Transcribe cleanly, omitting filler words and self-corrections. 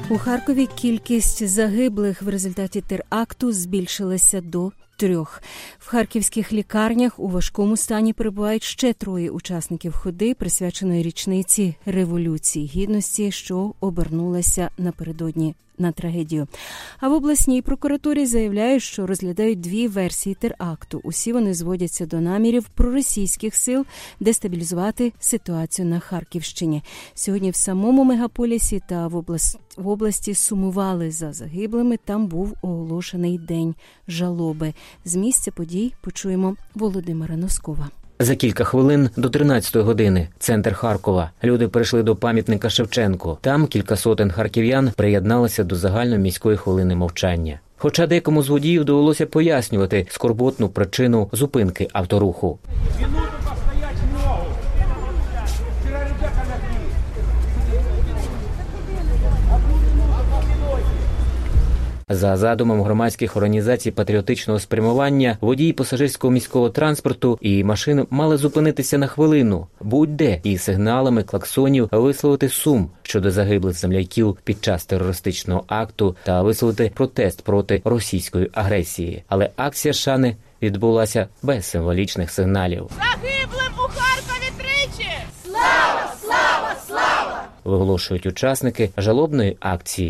У Харкові кількість загиблих в результаті теракту збільшилася до 3. В харківських лікарнях у важкому стані перебувають ще 3 учасників ходи, присвяченої річниці Революції Гідності, що обернулася напередодні на трагедію. А в обласній прокуратурі заявляють, що розглядають 2 версії теракту. Усі вони зводяться до намірів проросійських сил дестабілізувати ситуацію на Харківщині. Сьогодні в самому мегаполісі та в області сумували за загиблими. Там був оголошений день жалоби. З місця подій почуємо Володимира Носкова. За кілька хвилин до 13-ї години центр Харкова. Люди прийшли до пам'ятника Шевченку. Там кілька сотень харків'ян приєдналися до загальноміської хвилини мовчання. Хоча декому з водіїв довелося пояснювати скорботну причину зупинки авторуху. За задумом громадських організацій патріотичного спрямування, водії пасажирського міського транспорту і машин мали зупинитися на хвилину, будь-де, і сигналами клаксонів висловити сум щодо загиблих земляків під час терористичного акту та висловити протест проти російської агресії. Але акція шани відбулася без символічних сигналів. Загиблим у Харкові тричі! Слава! Слава! Слава! Виголошують учасники жалобної акції.